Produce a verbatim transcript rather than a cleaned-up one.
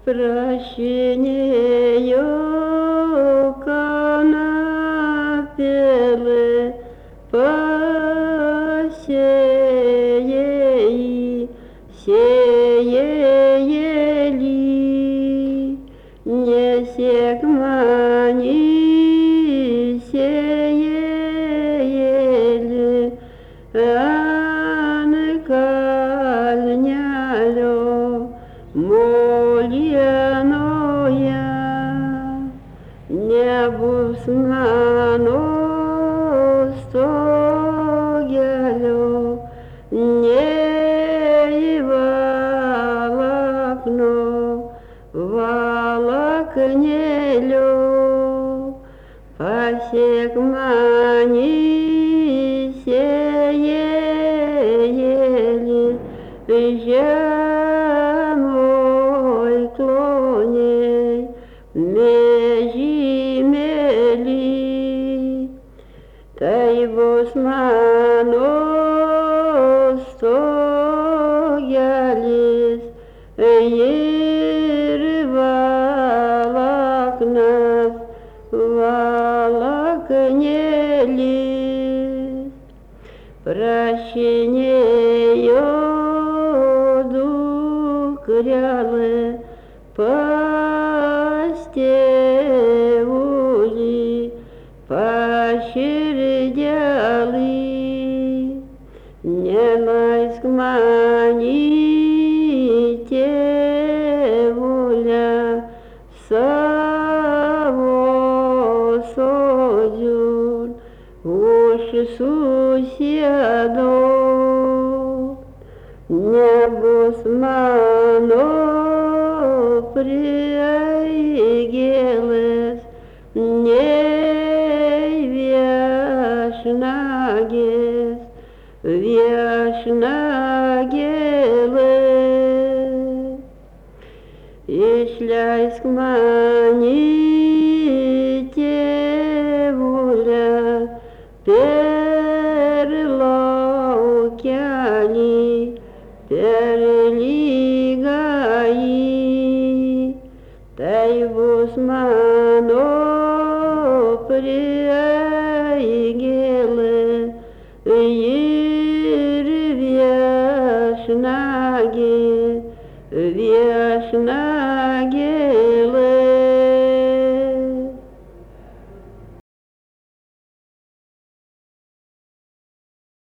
Прощение канапелы посеяли, сеяли, не сегмани сеяли, анкальняло мольяноя, небуснано стогяло, не волокно, волокнело, посекмани сеяли, жемой клоней межимели, тай босмано стоялись, ервалакнас волокнелись. Прощение дукрялы постевули, пощердяли, не найскмани тевуля, саво содюн, уж суседо, небосмано приегелес, не вяшнагес, вяшнагелес, ишляйскмани тевуля, перлаукяли, перлигаи, тай босмано приегеле, ервяшнаге, вяшнаге.